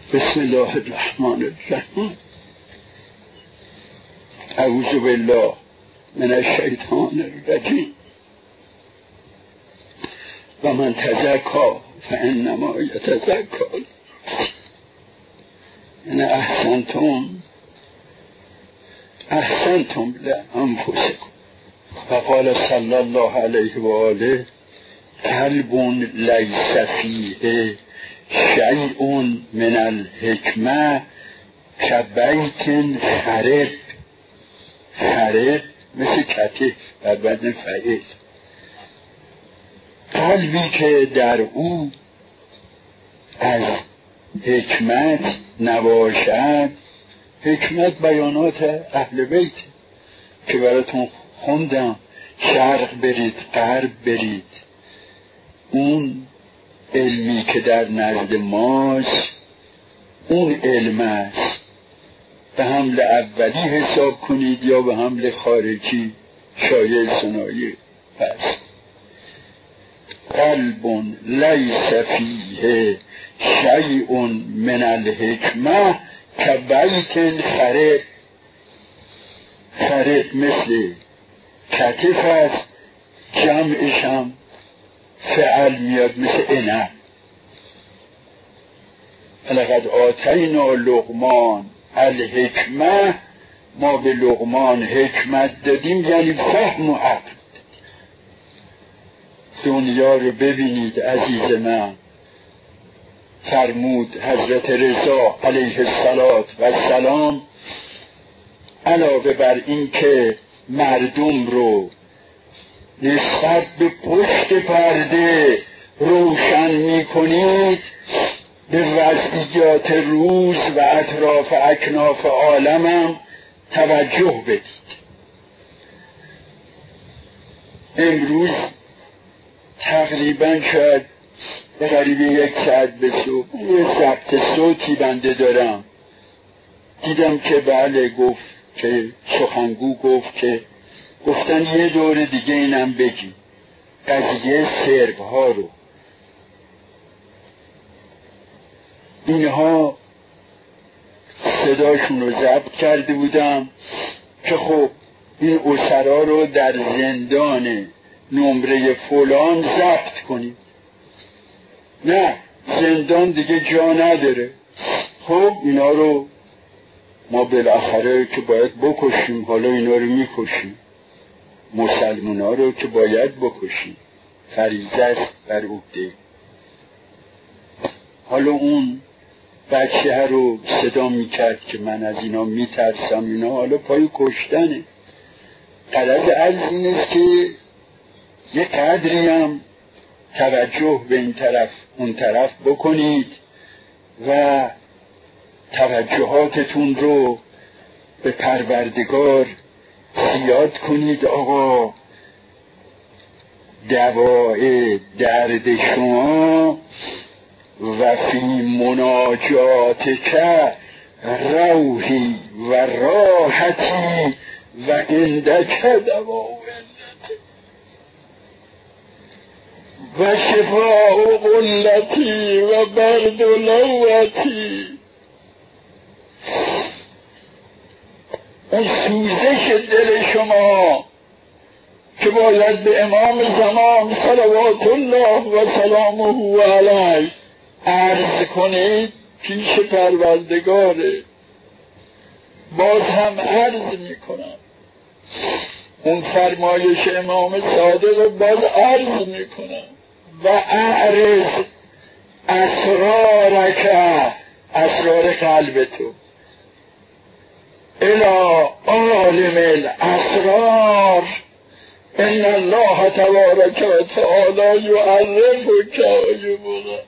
بسم الله الرحمن الرحیم. اعوذ بالله من الشیطان الرجیم. و من تزکی فانما یتزکی ان احسنتم لانفسکم. و قال صلی الله علیه و آله قلب لیس فیه شیء من الحکمه کبیت خرب مثل کتف بر وزن فعل. قلبی که در او از حکمت نباشد، حکمت بیانات اهل بیت که براتون خوندم، شرق برید غرب برید، اون علمی که در نزد ماست اون علم است. به حمل اولی حساب کنید یا به حمل خارجی شایع صنایع. پس قلب لیس فیه شیء من الحکمه کبیت خرب مثل کتف است، جمعش هم فعل میاد مثل عنب. لقد آتینا لقمان الحکمه، ما به لقمان حکمت دادیم، یعنی فهم و عقل. دنیا رو ببینید عزیز من. فرمود حضرت رضا علیه السلام علاوه بر این که مردم رو نسبت به پشت پرده روشن می کنید، به وضعیات روز و اطراف اکناف عالمم توجه بدید. امروز تقریبا شاید به قریب 1 ساعت به صبح یه ضبط صوتی بنده دارم، دیدم که بله گفت که سخنگو گفت که گفتن یه دور دیگه اینم بگی قضیه سرب ها رو. اینها صداشون رو ضبط کرده بودم که خب این اسرا رو در زندان نمره فلان ضبط کنیم. نه، زندان دیگه جا نداره. خب اینا رو ما بالاخره که باید بکشیم، حالا اینا رو میکشیم. مسلمان ها رو که باید بکشیم، فریضه است بر عهده. حالا اون بچه رو صدا میکرد که من از اینا میترسم، اینا حالا پای کشتنه. غرض عرض این است که یه قدری هم توجه به این طرف اون طرف بکنید و توجهاتتون رو به پروردگار زیاد کنید. آقا دوای درد شما و فی مناجاتک روحی و راحتی و عندک دواء و شفاء قلتی و برد لوتی. اون سوزش دل شما که باید به امام زمان صلوات الله و سلامه علیه عرض کنید پیش پروردگاره. باز هم عرض میکنم اون فرمایش امام صادق باز عرض میکنم و اعرض اسرارک، اسرار قلب تو، الى عالم الاسرار ان الله تبارک و تعالی یعرفک و یبغضک.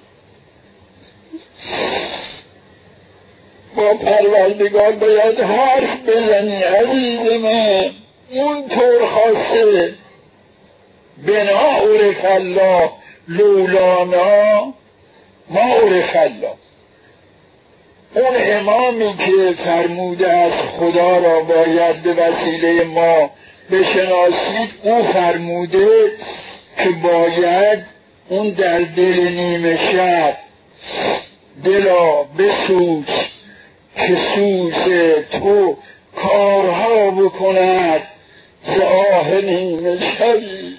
با پروردگار باید حرف بزنی عزیز من. اون طور خواسته بنا عرف الله لولانا ما عرف الله. اون امامی که فرموده از خدا را باید به وسیله ما بشناسید، او فرموده که باید اون در دل نیمه شب دلا بسوز که سوز تو کارها بکند ز آه نیمه شبی،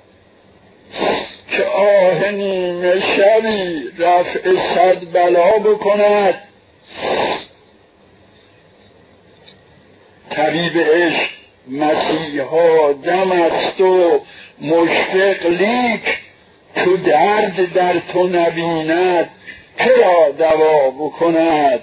که آه نیمه شبی رفع صد بلا بکند. طبیب عشق مسیحا دم است و مشفق لیک، تو درد در تو نبیند کرا دوا بکند.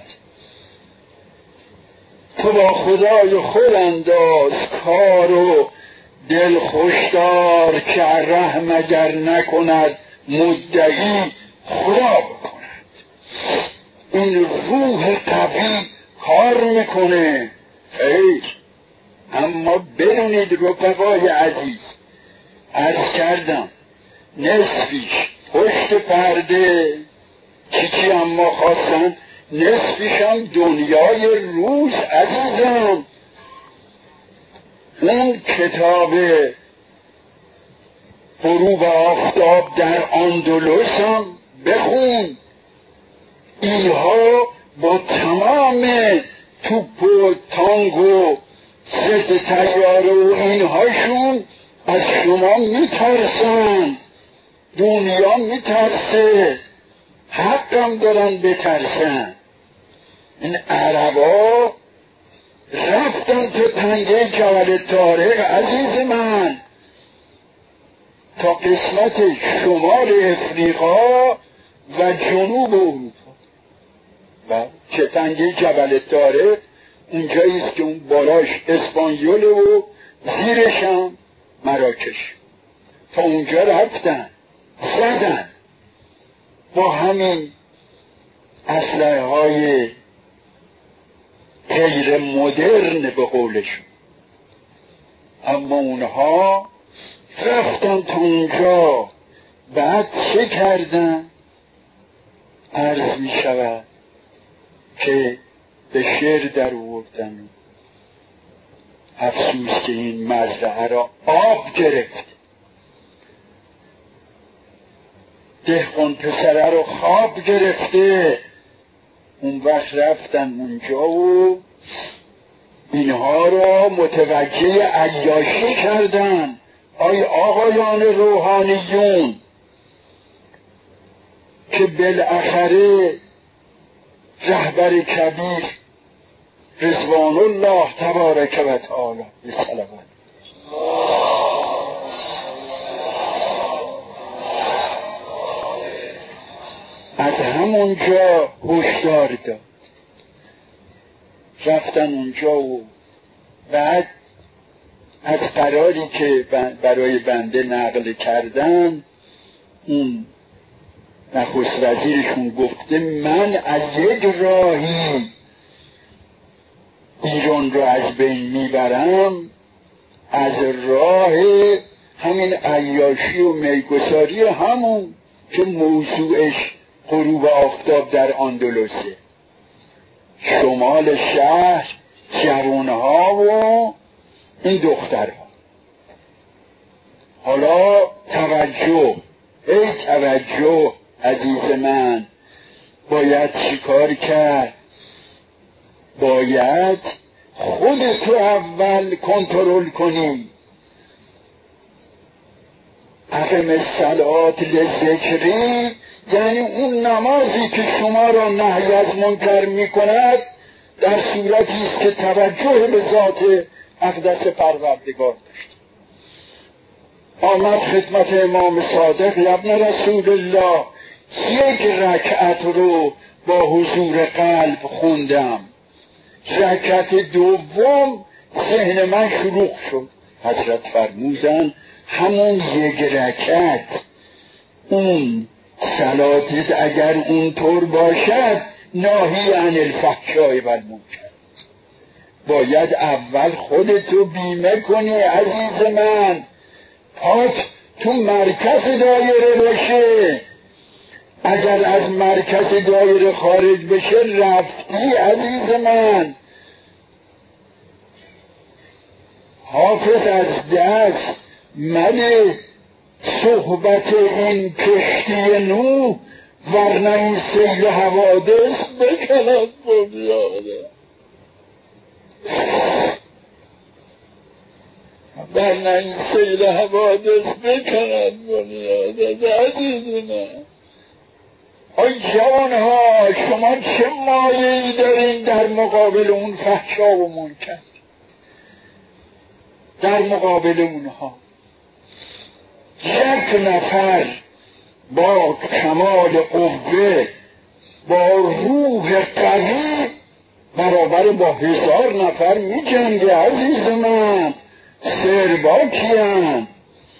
تو با خدای خود انداز کار و دل خوشدار که رحم اگر نکند مدعی خدا بکند. این روح قوی کار میکنه خیر. اما بدونید رفقای عزیز، عرض کردم نصفیش پشت پرده چیچی اما خواستن، نصفیش هم دنیای روز عزیزم. اون کتاب غروب آفتاب در اندلس هم بخون. اینها با تمام توپ و تانگ و ضد طیاره و اینهاشون از شما میترسن. دنیا میترسه، حقم دارن بترسن. این عربا رفتن تو تنگه جبل طارق عزیز من، تا قسمت شمال افریقا و جنوب اروپا. و چه تنگه جبل طارق اونجاییست که اون بالاش اسپانیول و زیرش هم مراکش. تا اونجا رفتن زدن با همین اسلحه های غیر مدرن به قولشون. اما اونها رفتن تا اونجا، بعد چه کردن؟ عرض می شود که به شعر در آوردن افسوس که این مزرعه را آب گرفت، دهقان پسره رو خواب گرفته. اون وقت رفتن اونجا و اینها را متوجه عیاشی کردن. آی آقایان روحانیون که بالاخره رهبر کبیر رضوان الله تبارک و تعالی بصلوات از همونجا هشدار داد. رفتن اونجا و بعد از قراری که برای بنده نقل کردن، اون نخست وزیرشون گفته من از یک راهی ایران رو از بین میبرم، از راه همین عیاشی و میگساری همون که موضوعش غروب آفتاب در اندلسه. شمال شهر جوانها و این دخترها. حالا توجه، ای توجه عزیز من، باید چیکار کرد؟ باید خودتو اول کنترل کنی. اقم الصلات لذکری یعنی اون نمازی که شما را نهی از منکر می کند در صورتی است که توجه به ذات اقدس پروردگار داشت. آمد خدمت امام صادق ابن رسول الله، یک رکعت رو با حضور قلب خوندم. رکعت دوم ذهن من شلوغ شد. حضرت فرمودن همون یک رکعت اون صلاتت اگر اونطور باشد ناهی عن الفحشاء و المنکر. باید اول خودتو بیمه کنی عزیز من، پات تو مرکز دایره باشه. اگر از مرکز دایره خارج بشه رفتی عزیز من. حافظ از دست مده صحبت این کشتی نوح ورنه این سیل حوادث بکند بنیاده، ورنه این سیل حوادث بکند بنیاده. عزیز من، آی جوانها، شما چه مایه‌ای دارین در مقابل اون فحشا و منکر؟ در مقابل اونها یک نفر با کمال قوه، با روح قوی برابر با 1000 نفر می جنگه. عزیز من، سرباکیان.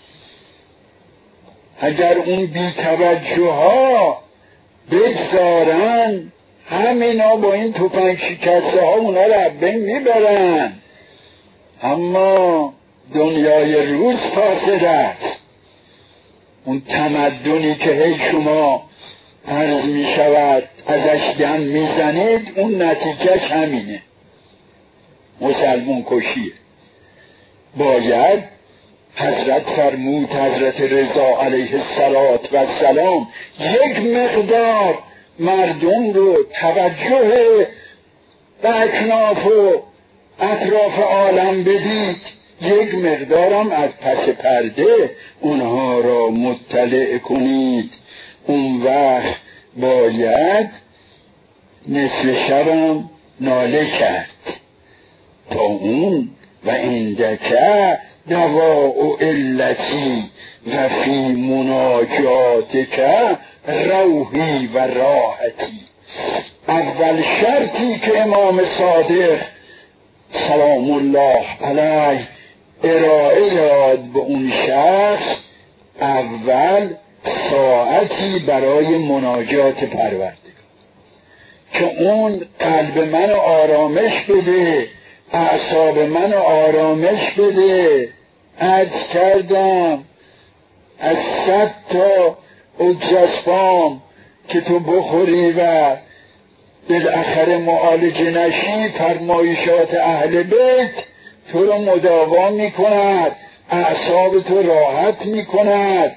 اگر اون بی توجه ها بگذارن، همینا با این توپنگ شکسته ها اونا رو بین میبرن. اما دنیای روز فاسد است. اون تمدنی که هی شما عرض می شود ازش دم میزنید، اون نتیجهش همینه، مسلمون کشیه. باید حضرت فرمود، حضرت رضا علیه السلام، یک مقدار مردم رو توجه به اکناف و اطراف عالم بدید، یک مقدارم از پس پرده اونها را مطلع کنید. اون وقت باید نصف شبم ناله کرد تا اون و اندکه دواء علتی و فی مناجاتک روحی و راحتی. اول شرطی که امام صادق سلام الله علیه ارائه داد به اون شخص، اول ساعتی برای مناجات پروردگار که اون قلب من آرامش بده، اعصاب من آرامش بده. عرض کردم از 100 تا اجرسپام که تو بخوری و بالاخره معالجه نشی، فرمایشات اهل بیت تو رو مداوا می کند، اعصاب تو راحت می کند.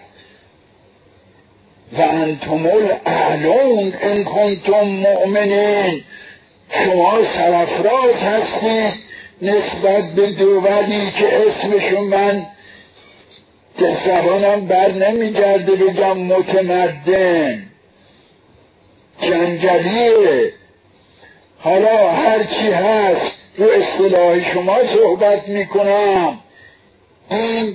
و انتم الاعلون ان کنتم مؤمنین، شما سرافراز هستید نسبت به دولی که اسمشو من که زبانم بر نمیگرده بگم متمدن، جنگلیه. حالا هرچی هست رو اصطلاح شما صحبت میکنم. این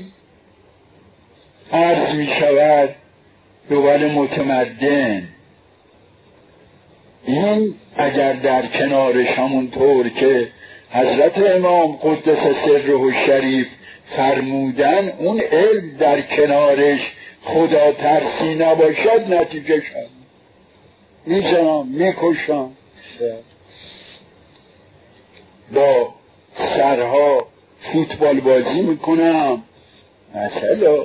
عرض میشود دول متمدن. این اگر در کنارش همونطور که حضرت امام قدس سره شریف فرمودن، اون علم در کنارش خدا ترسی نباشد، نتیجه شد میزنم میکشم، با سرها فوتبال بازی میکنم. مثلا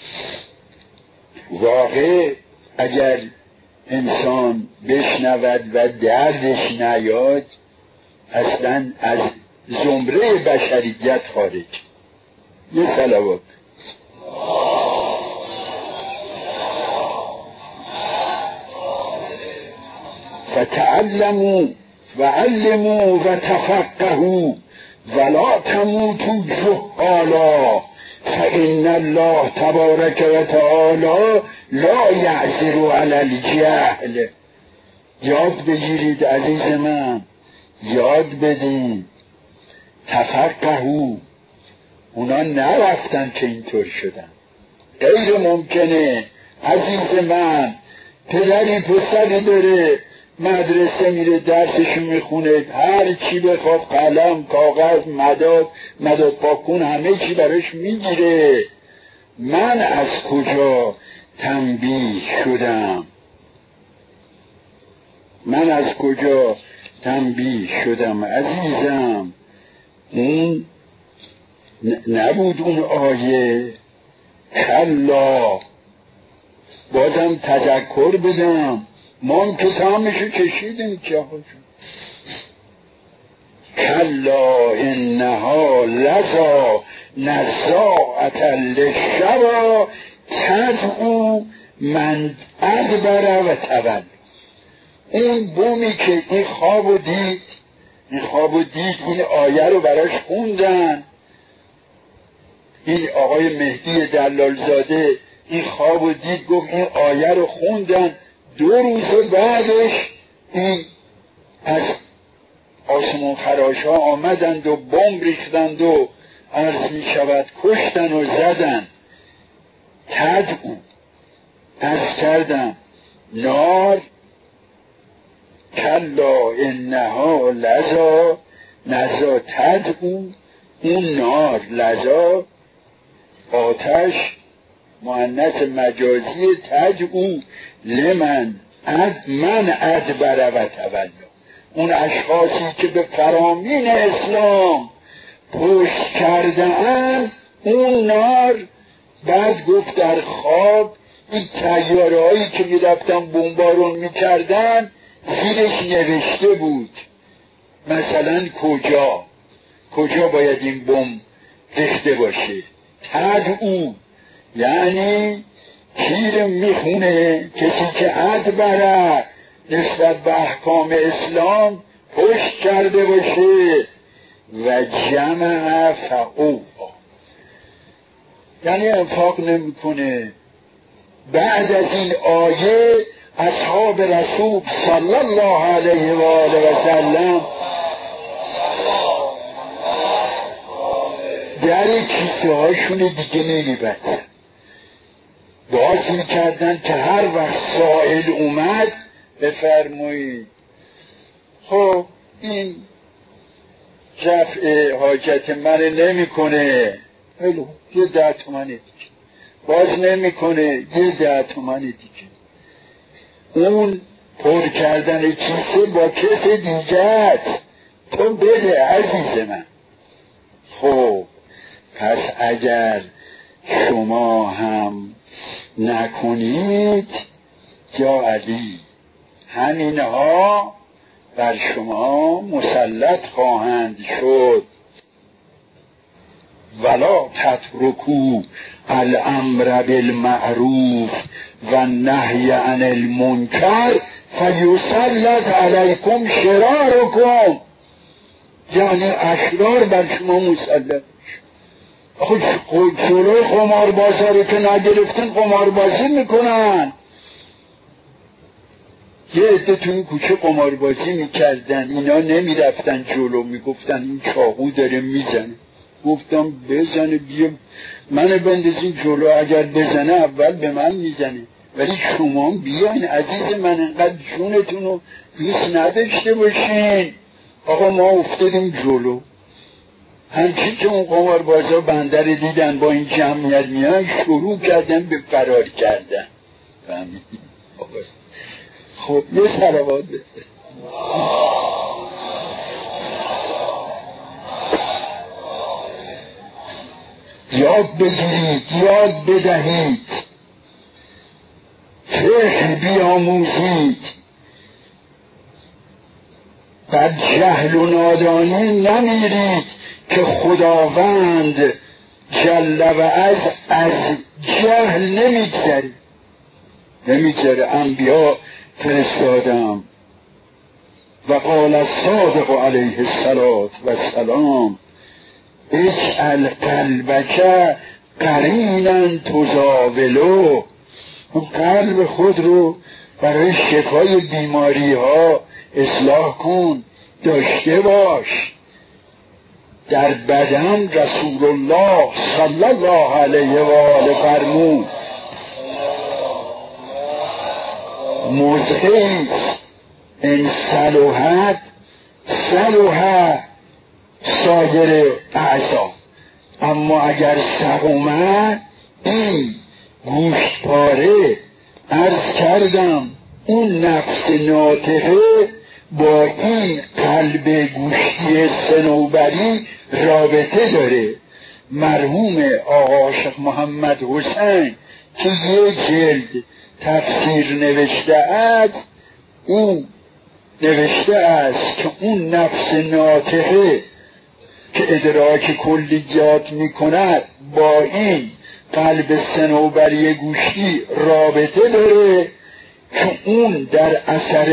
واقع اگر انسان بشنود و دردش نیاد، اصلا از زمره بشریت خارج. یه صلوات. فتعلموا و علموا و تفقهوا ولا تموتوا جهالا فإن الله تبارک و تعالی لا یعذر علی الجهل. یاد بگیرید عزیز من، یاد بدین. تفقهوا، اونا نرفتن که اینطور شدن، غیر ممکنه. عزیز من، پدری پسری داره مدرسه میره درسشو میخونه، هر چی بخواد قلم، کاغذ، مداد پاکون، همه چی براش میگیره. من از کجا تنبیه شدم؟ من از کجا تنبیه شدم عزیزم؟ اون نبود اون آیه. کلا، بازم تذکر بدم، ما هم که تامشو کشیدیم که کلا انها لظا نزاعة للشوی تدعو من ادبر و تولى. اون بومی که این خوابو دید، این آیه رو براش خوندن، این آقای مهدی دلالزاده این خوابو دید، گفت این آیه رو خوندن. 2 روز بعدش این از آسمون خراش ها آمدند و بمب ریختند و عرض می شود کشتن و زدن. تدعو عرض کردم نار کلا انها لظا، نزا تدعو، اون نار لظا آتش مؤنث مجازی، تدعو لمن من ادبر و تولی، اون اشخاصی که به فرامین اسلام پشت کردن. اون نار بعد گفت در خواب این طیاره‌هایی که میرفتن بمبارون میکردن زیرش نوشته بود مثلا کجا باید این بمب ریخته باشه. تدعو یعنی تیر میخونه کسی که ادبره نسبت به احکام اسلام پشت کرده باشه. و جمع فعوها یعنی انفاق نمیکنه. بعد از این آیه اصحاب رسول صلی الله علیه و آله و سلم در کیسه هاشون دیگه نمیبستن، باز میکردن که هر وقت سائل اومد بفرمایید. خب این رفع حاجت من نمیکنه، یه 10 تومن دیگه، باز نمیکنه یه 10 تومن دیگه. اون پر کردن کیسه با کس دیگه است، تو بده عزیز من. خب پس اگر شما هم نکنید یا علی همینها بر شما مسلط خواهند شد. ولا تترکوا الامر بالمعروف و النهی عن المنکر فیسلط علیکم شرارکم، یعنی اشرار بر شما مسلط. خود جلوی قماربازا رو که نگرفتن قماربازی میکنن. یه عده تو این کوچه قماربازی میکردن، اینا نمیرفتن جلو، میگفتن این چاقو داره میزنه. گفتم بزنه بیا منو بندازین جلو، اگر بزنه اول به من میزنه، ولی شما بیاین عزیز من انقدر جونتون رو دوست نداشته باشین. آقا ما افتادیم جلو، همچین که اون قماربازا بنده رو دیدن با این جمعیت میان شروع کردن به فرار کردن. خب یه صلوات بده. یاد بگیرید، یاد بدهید، فقه بیاموزید، بر جهل و نادانی نمیرید که خداوند جل و عز از جهل نمیگذره. انبیا فرستادم و قال الصادق علیه السلام اجعل قلبک قرینا تزاولو، قلب خود رو برای شفای بیماری ها اصلاح کن، داشته باش. در بدن رسول الله صلی الله علیه و آله فرمود مزهی ان صلحت صلح سایر اعضا، اما اگر سقومت این گوشتپاره، عرض کردم اون نفس ناطقه با این قلب گوشتی صنوبری رابطه داره. مرحوم آقا شیخ محمد حسین که یه جلد تفسیر نوشته است، اون نوشته است که اون نفس ناطقه که ادراک کلیات می کند با این قلب صنوبری گوشتی رابطه داره که اون در اثر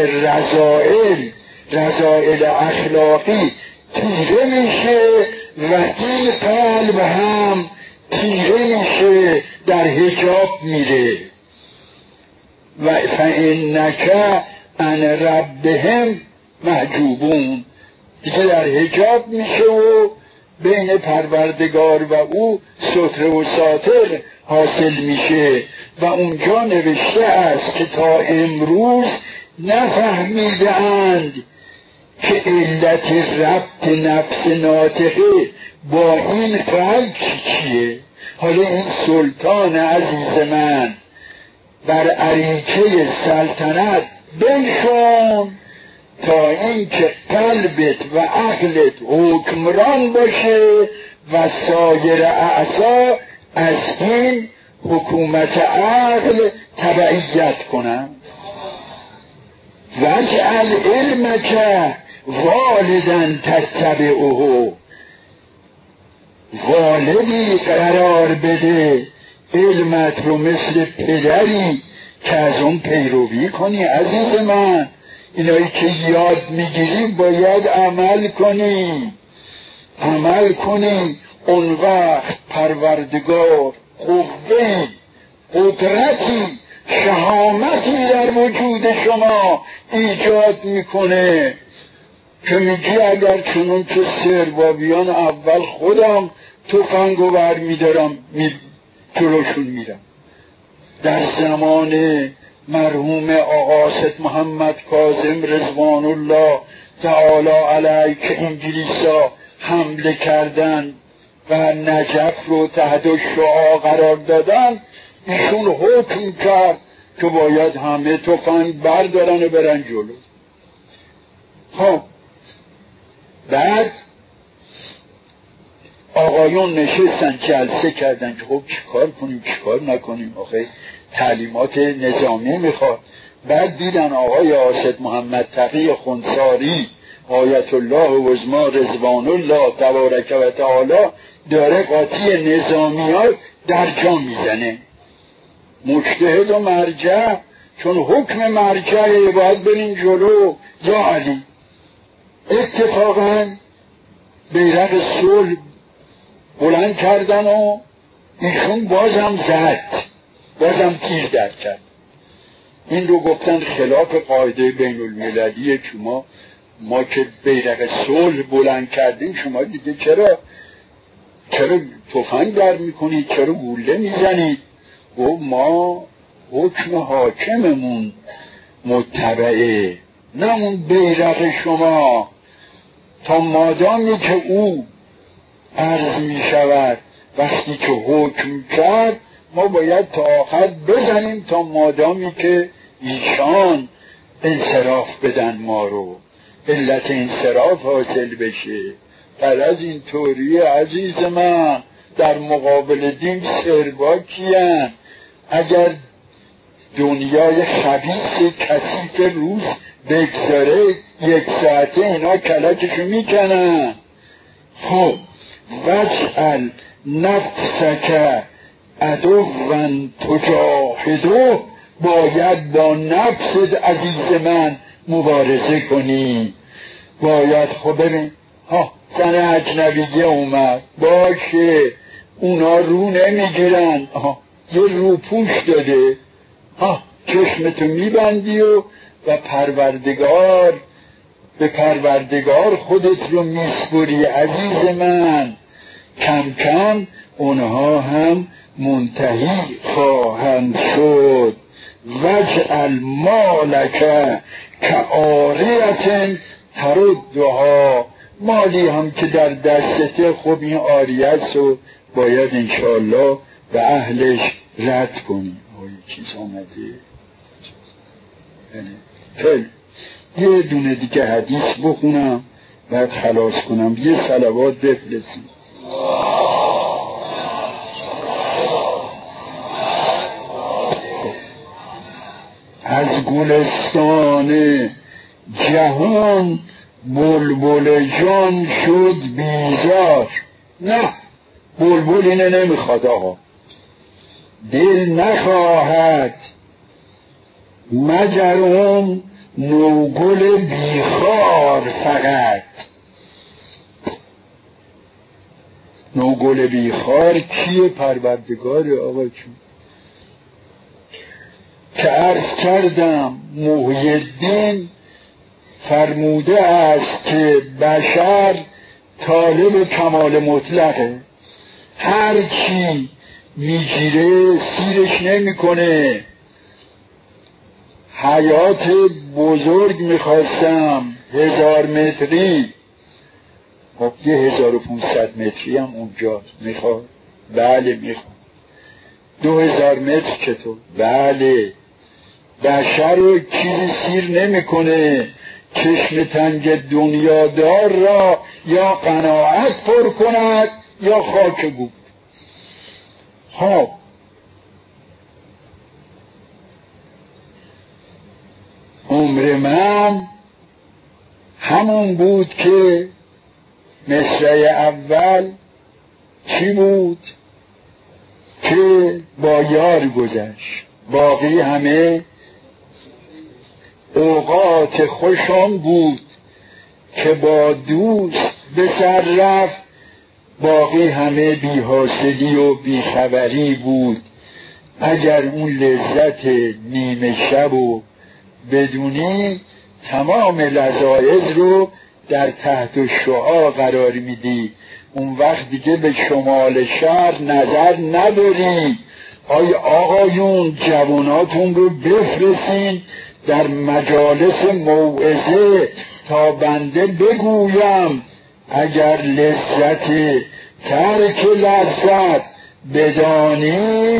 رذائل اخلاقی تیره میشه و این قلب هم تیره میشه، در حجاب میره. و فإنک عن ربهم محجوبون، دیگه در حجاب میشه و بین پروردگار و او ستر و ساتر حاصل میشه. و اونجا نوشته است که تا امروز نفهمیده اند که علت ربط نفس ناطقه با این قلب چیه. حالا این سلطان عزیز من بر اریکه سلطنت بنشون تا اینکه قلبت و عقلت حکمران باشه و سایر اعضا از این حکومت عقل تبعیت کنن. واجعل علمک والدا تتبعه، والدی قرار بده علمت رو مثل پدری که از اون پیروی کنی. عزیز من، اینایی که یاد میگیری باید عمل کنی. اون وقت پروردگار قوهی، قدرتی، شهامتی در وجود شما ایجاد میکنه که میگی اگر چنون که سربابیان اول خودم تفنگو بر میدارم جلوشون میرم. در زمان مرحوم آقا سید محمد کاظم رضوان الله تعالی علیه که انگلیسا حمله کردن و نجف رو تحت شعاع قرار دادن، ایشون حکم کرد که باید همه تفنگ بردارن و برن جلو. خب بعد آقایون نشستن جلسه کردن که خب چیکار کنیم چیکار نکنیم، آخه تعلیمات نظامی میخواد. بعد دیدن آقای آسد محمد تقی خنساری آیت الله و عظما رضوان الله تبارک و تعالی داره قاطی نظامیات در جا میزنه. مجتهد و مرجع، چون حکم مرجعه باید برین جلو. یا علی اتفاقا بیرق صلح بلند کردن و ایشون بازم تیر در کرد. این رو گفتن خلاف قاعده بین المللی که ما که بیرق صلح بلند کردیم، شما دیگه چرا تفنگ در میکنید، چرا گوله میزنید؟ و ما حکم حاکممون متبعه، نه اون بیرق شما. تا مادامی که او عرض می شود وقتی که حکم کرد ما باید تا آخر بزنیم، تا مادامی که ایشان انصراف بدن ما رو، علت انصراف حاصل بشه. پر از این طوری عزیز من در مقابل دین سربا کیان؟ اگر دنیای خبیث کثیف روز بگذاره 1 ساعته اینا کلکشو میکنن. خب وجعل نفسک عدوا تجاهده، باید با نفست عزیز من مبارزه کنی. باید خب ببین زن اجنبیه اومد باشه، اونا رو نمیگیرن، یه روپوش داده، چشمتو میبندی و به پروردگار خودت رو میسپری. عزیز من کم کم اونها هم منتهی خواهند شد. وجعل مالک کعاریة تردها، مالی هم که در دستته خب این عاریه است و باید انشاءالله به اهلش رد کنی. چیز آمده خیلی. یه دونه دیگه حدیث بخونم بعد خلاص کنم. یه صلوات بفرستیم. از گلستان جهان بلبل جان شد بیزار. نه، بلبل اینه نمیخواد آقا. دل نخواهد مگر اون نوگل بیخار فقط. نوگل بیخار کیه؟ پروردگار آقا چون که عرض کردم محی الدین فرموده است که بشر طالب کمال مطلقه، هر چی میگیره سیرش نمیکنه. حیات بزرگ میخواستم 1000 متری، خب یه 1500 متری هم اونجا میخواد. بله میخواد. 2000 متر چطور؟ بله. بشر رو چیزی سیر نمیکنه. چشم تنگ دنیادار را یا قناعت پر کند یا خاک گود. خب عمر من همون بود که مصرع اول چی بود؟ که با یار گذشت، باقی همه اوقات خوشم بود که با دوست به سر رفت، باقی همه بی‌حاصلی و بیخبری بود. اگر اون لذت نیمه شب و بدونی تمام لذایذ رو در تحت شعاع قرار میدی، اون وقت دیگه به شمال شهر نظر نداری. آی آقایون جواناتون رو بفرستین در مجالس موعظه تا بنده بگویم اگر لذت ترک لذت بدانی،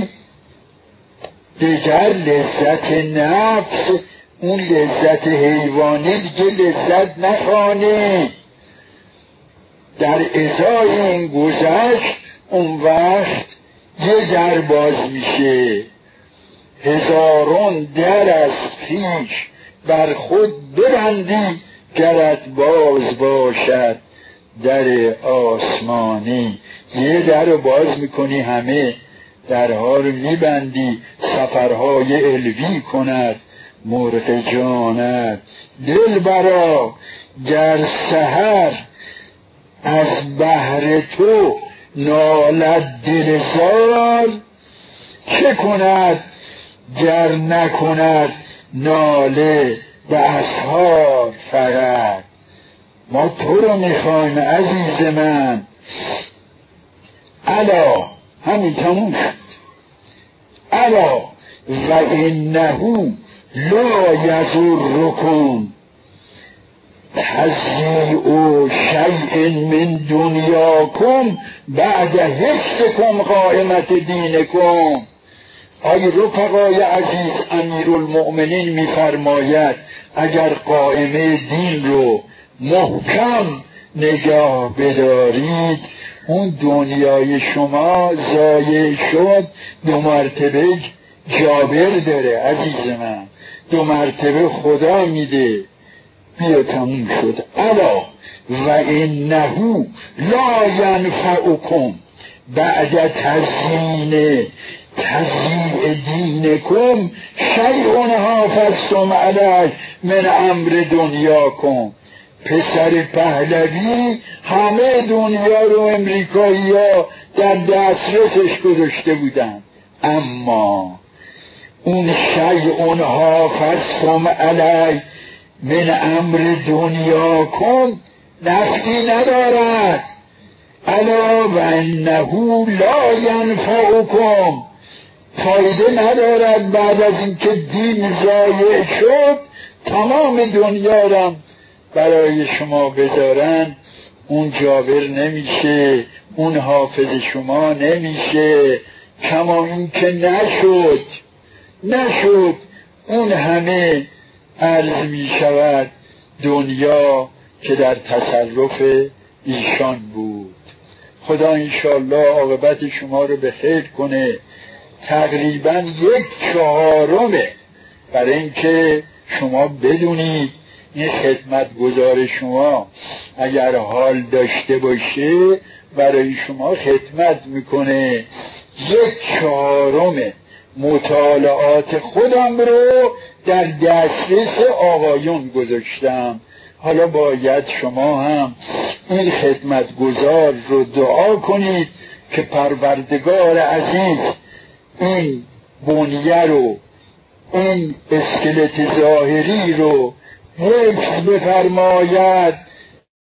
دیگر لذت نفس، اون لذت حیوانی دیگه لذت نخوانی. در ازای این گذشت اون وقت یه در باز میشه، هزاران در از پیش بر خود ببندی گرت باز باشد در آسمانی. یه در رو باز میکنی همه درها رو میبندی، سفرهای علوی کند مرغ جانت. دل برا گر سحر از بهر تو نالد دل زال، چه کند گر نکند ناله به اسحار فقط. ما تو رو میخوایم عزیز من. الا همین تموم شد. الا و انه لا یضرکم تضییع شیء من دنیاکم بعد حفظکم قائمت دینکم. آی رفقای عزیز، امیرالمؤمنین میفرماید اگر قائمه دین رو محکم نگاه بدارید، اون دنیای شما ضایع شد 2 مرتبه جابر داره عزیز من، 2 مرتبه خدا میده. بیا تموم شد. الا و انه لا ینفعکم بعد تزییع دینکم شیء حافظتم علیه من امر دنیاکم. پسر پهلوی همه دنیا رو امریکایی ها در دسترسش گذاشته بودن، اما اون شیء حافظتم علیه من امر دنیاکم نفعی ندارد. الا و انه لا ینفعکم، فایده ندارد. بعد از اینکه دین ضایع شد تمام دنیا را برای شما بذارن، اون جابر نمیشه، اون حافظ شما نمیشه. کما این که نشد اون همه عرض می شود دنیا که در تصرف ایشان بود. خدا انشاءالله عاقبت شما رو به خیر کنه. تقریبا 1/4 برای اینکه شما بدونید این خدمتگزار شما اگر حال داشته باشه برای شما خدمت میکنه. 1/4 مطالعات خودم رو در دسترس آقایون گذاشتم. حالا باید شما هم این خدمتگزار رو دعا کنید که پروردگار عزیز این بنیه رو، این اسکلت ظاهری رو حفظ بفرماید